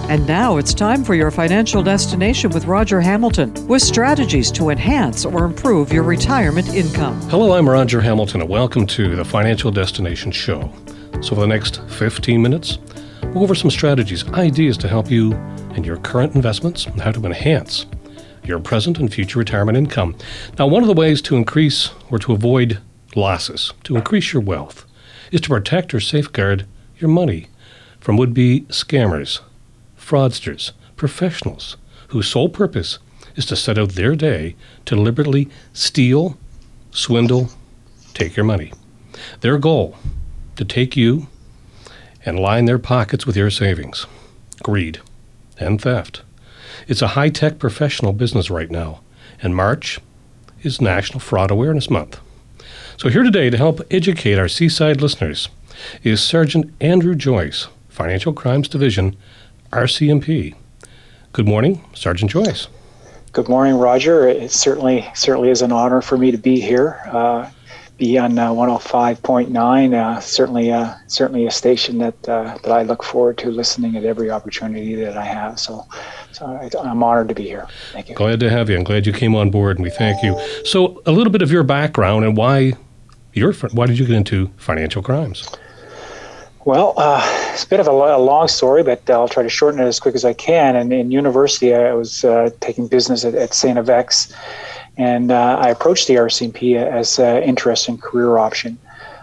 And now it's time for your financial destination with Roger Hamilton, with strategies to enhance or improve your retirement income. Hello, I'm Roger Hamilton, and welcome to the Financial Destination Show. So for the next 15 minutes, we'll go over some strategies, ideas to help you in your current investments and how to enhance your present and future retirement income. Now, one of the ways to increase or to avoid losses, to increase your wealth, is to protect or safeguard your money from would-be scammers, fraudsters, professionals whose sole purpose is to set out their day to deliberately steal, swindle, take your money. Their goal, to take you and line their pockets with your savings. Greed and theft. It's a high-tech professional business right now, and March is National Fraud Awareness Month. So here today to help educate our Seaside listeners is Sergeant Andrew Joyce, Financial Crimes Division, RCMP. Good morning, Sergeant Joyce. Good morning, Roger. It certainly is an honor for me to be here, be on 105.9. Certainly a station that I look forward to listening at every opportunity that I have. So I'm honored to be here. Thank you. Glad to have you. I'm glad you came on board, and we thank you. So a little bit of your background and why did you get into financial crimes? Well, it's a bit of a long story, but I'll try to shorten it as quick as I can. And in university, I was taking business at St. FX, and I approached the RCMP as an interesting career option.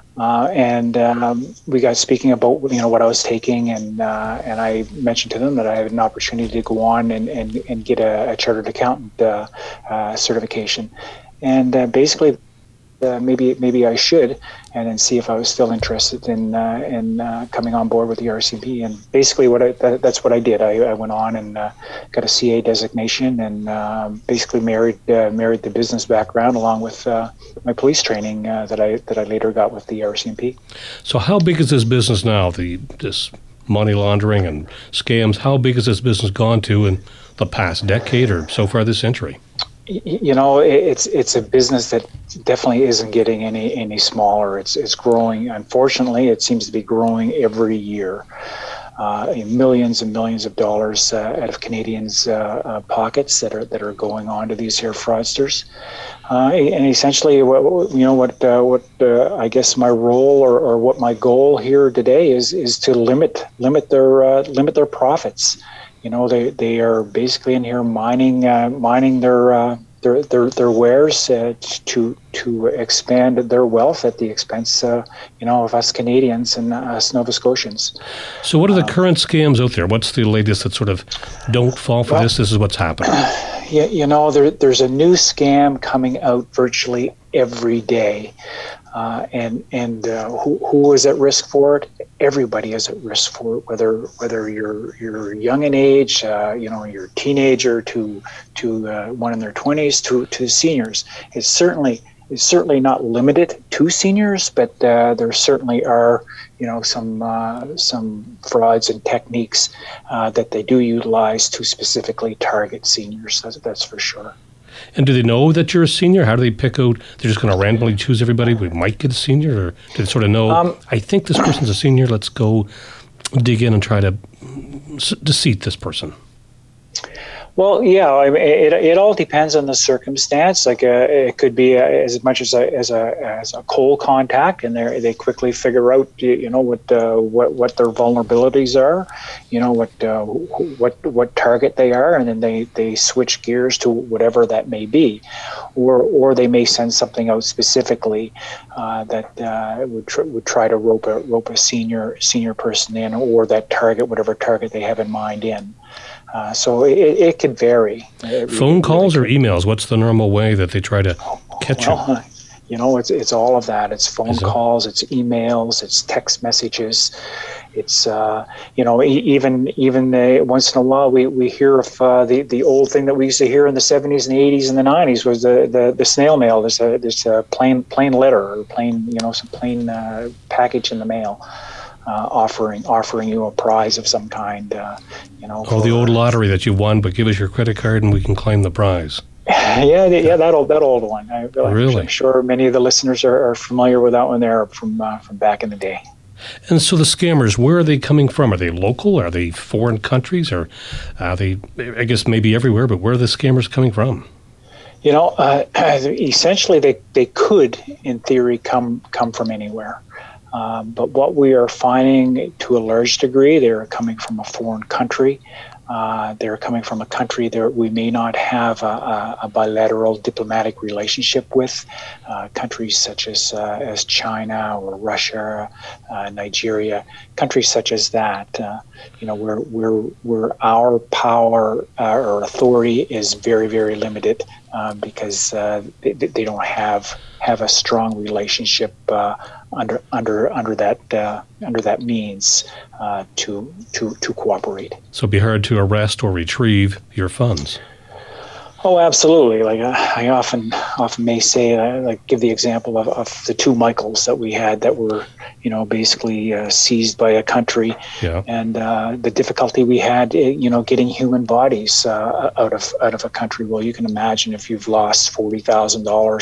We got speaking about what I was taking, and I mentioned to them that I had an opportunity to go on and get a chartered accountant certification, and basically. Maybe I should, and then see if I was still interested in coming on board with the RCMP. And basically, that's what I did. I went on and got a CA designation, and basically married the business background along with my police training that I later got with the RCMP. So, how big is this business now? This money laundering and scams. How big has this business gone to in the past decade or so far this century? It's a business that definitely isn't getting any smaller. It's growing. Unfortunately, it seems to be growing every year. Millions and millions of dollars out of Canadians' pockets that are going on to these here fraudsters. And essentially, what I guess my role or what my goal here today is to limit their profits. They are basically in here mining their wares to expand their wealth at the expense of us Canadians and us Nova Scotians. So what are the current scams out there? What's the latest that sort of don't fall for this? This is what's happening. There's a new scam coming out virtually every day. Who is at risk for it? Everybody is at risk for it, whether you're young in age, you're a teenager to one in their 20s to seniors. It's certainly not limited to seniors, but there certainly are some frauds and techniques that they do utilize to specifically target seniors. That's for sure. And do they know that you're a senior? How do they pick out? They're just going to randomly choose everybody we might get a senior? Or do they sort of know, I think this person's a senior, let's go dig in and try to deceive this person? Well, yeah, I mean, it all depends on the circumstance. Like it could be as much as a cold contact, and they quickly figure out what their vulnerabilities are, what target they are, and then they switch gears to whatever that may be, or they may send something out specifically that would try to rope a senior person in, or that target whatever target they have in mind in. So it could vary. Phone calls or emails? What's the normal way that they try to catch you? It's all of that. It's phone calls, it's emails, it's text messages. It's even once in a while we hear of the old thing that we used to hear in the 70s and the 80s and the 90s was the snail mail. There's a plain letter or some plain package in the mail. Offering you a prize of some kind, the old lottery that you won, but give us your credit card and we can claim the prize. Yeah, that old one. Really? I'm sure many of the listeners are familiar with that one there from back in the day. And so the scammers, where are they coming from? Are they local? Are they foreign countries? Or are they, I guess, maybe everywhere, but where are the scammers coming from? Essentially, they could, in theory, come from anywhere. But what we are finding to a large degree, they're coming from a foreign country. They're coming from a country that we may not have a bilateral diplomatic relationship with. Countries such as China or Russia, Nigeria, countries such as that. Where our power or authority is very, very limited because they don't have a strong relationship under that means to cooperate. So it'd be hard to arrest or retrieve your funds. Oh, absolutely. Like I often may say, give the example of the two Michaels that we had that were, basically seized by a country, and the difficulty we had, getting human bodies out of a country. Well, you can imagine if you've lost $40,000 or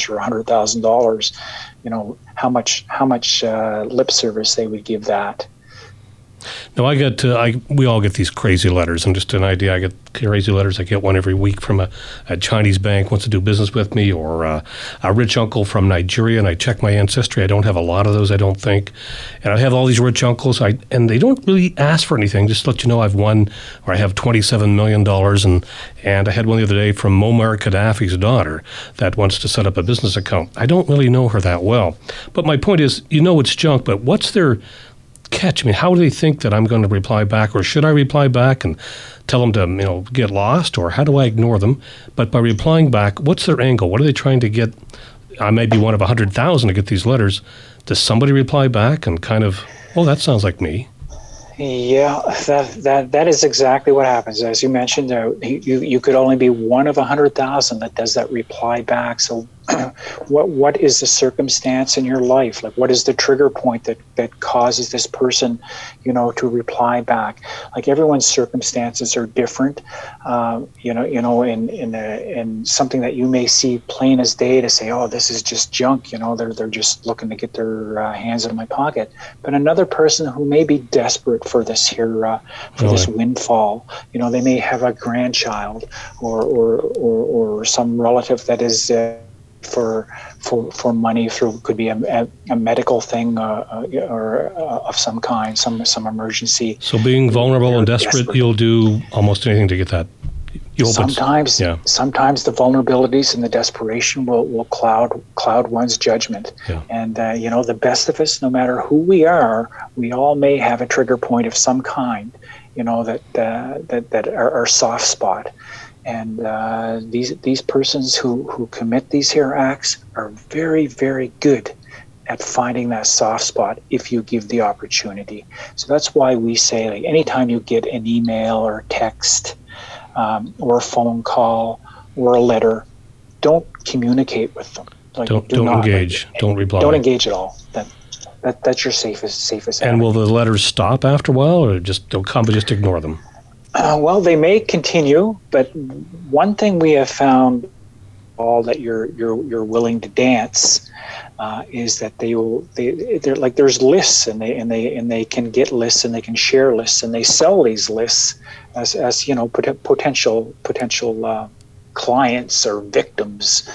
$100,000, how much lip service they would give that. No, we all get these crazy letters. And just an idea, I get crazy letters. I get one every week from a Chinese bank wants to do business with me, or a rich uncle from Nigeria, and I check my ancestry. I don't have a lot of those, I don't think. And I have all these rich uncles, and they don't really ask for anything. Just to let you know, I've won, or I have $27 million. And I had one the other day from Muammar Gaddafi's daughter that wants to set up a business account. I don't really know her that well. But my point is, it's junk, but what's their catch? I mean, how do they think that I'm going to reply back, or should I reply back and tell them to, get lost, or how do I ignore them? But by replying back, what's their angle? What are they trying to get? I may be one of 100,000 to get these letters. Does somebody reply back and kind of, that sounds like me? Yeah, that is exactly what happens. As you mentioned, you could only be one of 100,000 that does that reply back. So what is the circumstance in your life? Like, what is the trigger point that causes this person, to reply back? Like, everyone's circumstances are different. In something that you may see plain as day to say, this is just junk. They're just looking to get their hands in my pocket. But another person who may be desperate for this here, this windfall, they may have a grandchild or some relative that is for money through, could be a medical thing or of some kind, some emergency. So being vulnerable and desperate, you'll do almost anything to get that. Sometimes the vulnerabilities and the desperation will cloud one's judgment. Yeah. And the best of us, no matter who we are, we all may have a trigger point of some kind, that are soft spot. And these persons who commit these here acts are very, very good at finding that soft spot if you give the opportunity. So that's why we say, like, anytime you get an email or text or a phone call or a letter, don't communicate with them. Like, don't engage. Don't reply. Don't engage at all. That's your safest. And will the letters stop after a while, or they'll come but just ignore them? Well, they may continue, but one thing we have found, all that you're willing to dance, is that they're like, there's lists, and they can get lists, and they can share lists, and they sell these lists as potential clients or victims,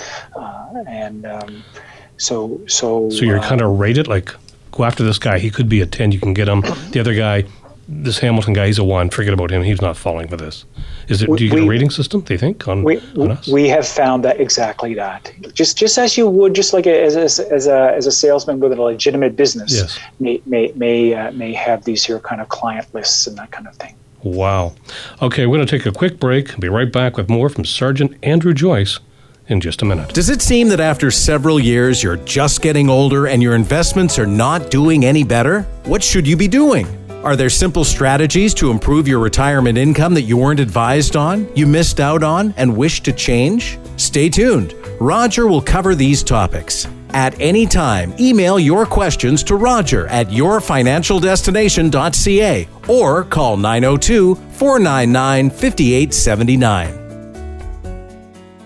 so you're kind of rated, like, go after this guy, he could be a 10, you can get him. The other guy, this Hamilton guy, he's a 1. Forget about him. He's not falling for this. Do you get a rating system, do you think, on us? We have found that exactly that. Just as you would, just like as a salesman with a legitimate business, yes, may have these here kind of client lists and that kind of thing. Wow. Okay, we're going to take a quick break. Be right back with more from Sergeant Andrew Joyce in just a minute. Does it seem that after several years you're just getting older and your investments are not doing any better? What should you be doing? Are there simple strategies to improve your retirement income that you weren't advised on, you missed out on, and wish to change? Stay tuned. Roger will cover these topics. At any time, email your questions to Roger at yourfinancialdestination.ca or call 902-499-5879.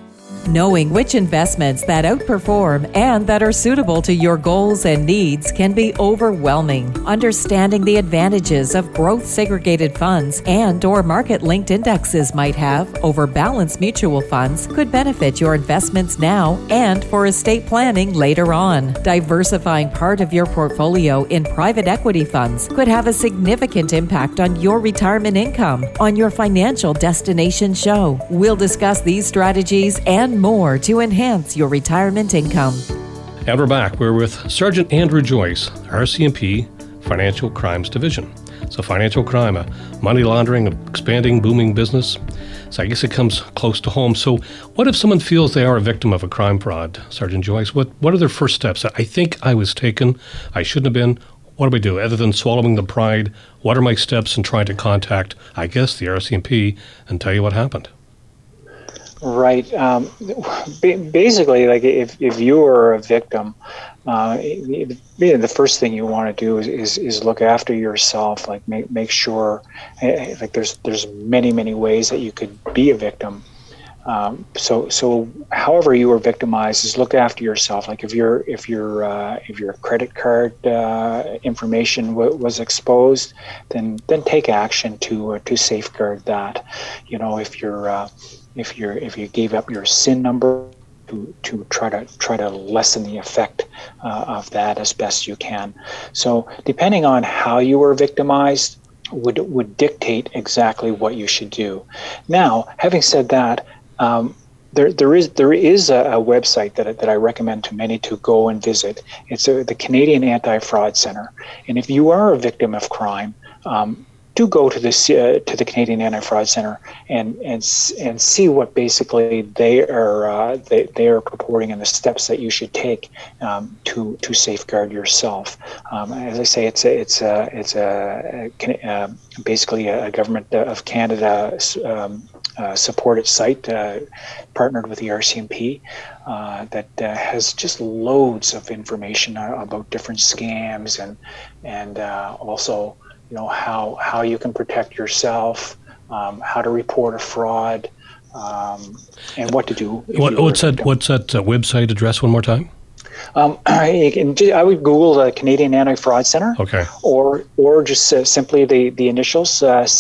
Knowing which investments that outperform and that are suitable to your goals and needs can be overwhelming. Understanding the advantages of growth segregated funds and or market-linked indexes might have over balanced mutual funds could benefit your investments now and for estate planning later on. Diversifying part of your portfolio in private equity funds could have a significant impact on your retirement income. On your Financial Destination show, we'll discuss these strategies and more to enhance your retirement income. And we're back. We're with Sergeant Andrew Joyce, RCMP Financial Crimes Division. So financial crime, a money laundering, expanding, booming business. So I guess it comes close to home. So what if someone feels they are a victim of a crime fraud, Sergeant Joyce? What are their first steps? I think I was taken. I shouldn't have been. What do we do? Other than swallowing the pride, what are my steps in trying to contact, I guess, the RCMP and tell you what happened? Right. Basically, like if you are a victim, the first thing you want to do is look after yourself. Like make sure, like there's many ways that you could be a victim. So however you were victimized, is look after yourself. Like if your credit card information was exposed, then take action to safeguard that. You know, if you gave up your SIN number, to try to lessen the effect of that as best you can. So depending on how you were victimized would dictate exactly what you should do. Now, having said that, there is a website that I recommend to many to go and visit. It's the Canadian Anti-Fraud Center, and if you are a victim of crime, do go to the Canadian Anti-Fraud Center and see what basically they are purporting and the steps that you should take to safeguard yourself. As I say, it's basically a Government of Canada supported site partnered with the RCMP that has just loads of information about different scams and also, you know, how you can protect yourself, how to report a fraud, and what to do. What's that website address one more time? I would Google the Canadian Anti-Fraud Center. Okay. Or just simply the initials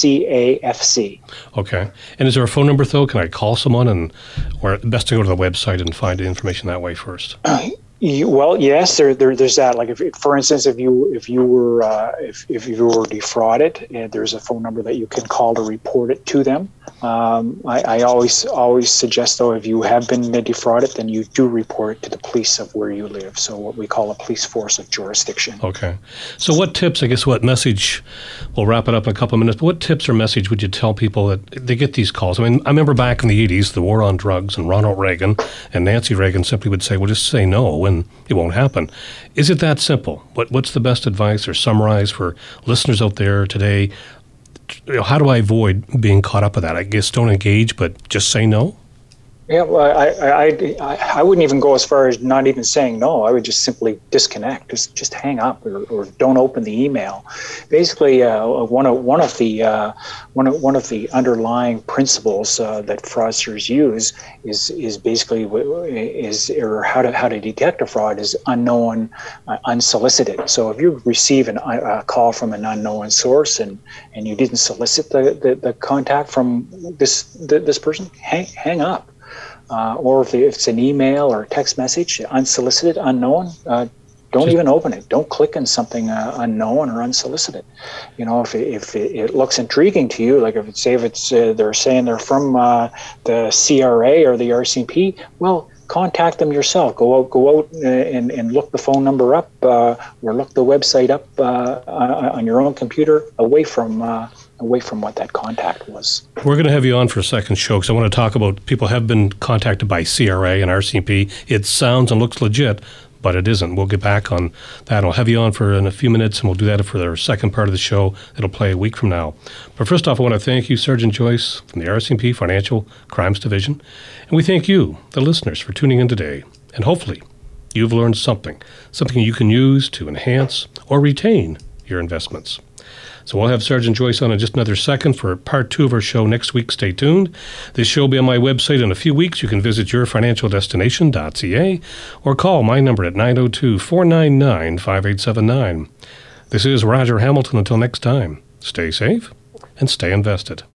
CAFC. Okay. And is there a phone number though? Can I call someone, or best to go to the website and find the information that way first? Well, yes, there's that. Like, for instance, if you were defrauded, there's a phone number that you can call to report it to them. I always suggest, though, if you have been defrauded, then you do report it to the police of where you live. So what we call a police force of jurisdiction. Okay. So what tips, I guess, what message, we'll wrap it up in a couple of minutes, but what tips or message would you tell people that they get these calls? I mean, I remember back in the 80s, the war on drugs, and Ronald Reagan and Nancy Reagan simply would say, well, just say no, and it won't happen. Is it that simple? What's the best advice or summarize for listeners out there today? You know, how do I avoid being caught up with that? I guess don't engage, but just say no? Yeah, well, I wouldn't even go as far as not even saying no. I would just simply disconnect, just hang up, or don't open the email. Basically, one of the underlying principles that fraudsters use is basically or how to detect a fraud is unknown, unsolicited. So if you receive a call from an unknown source and you didn't solicit the contact from this person, hang up. Or if it's an email or a text message, unsolicited, unknown, don't even open it. Don't click on something unknown or unsolicited. You know, if it looks intriguing to you, like if they're saying they're from the CRA or the RCMP, well, contact them yourself. Go out and look the phone number up, or look the website up on your own computer, away from what that contact was. We're going to have you on for a second show because I want to talk about people have been contacted by CRA and RCMP. It sounds and looks legit, but it isn't. We'll get back on that. I'll have you on in a few minutes, and we'll do that for our second part of the show. It'll play a week from now. But first off, I want to thank you, Sergeant Joyce from the RCMP Financial Crimes Division. And we thank you, the listeners, for tuning in today. And hopefully, you've learned something you can use to enhance or retain your investments. So we'll have Sergeant Joyce on in just another second for part 2 of our show next week. Stay tuned. This show will be on my website in a few weeks. You can visit yourfinancialdestination.ca or call my number at 902-499-5879. This is Roger Hamilton. Until next time, stay safe and stay invested.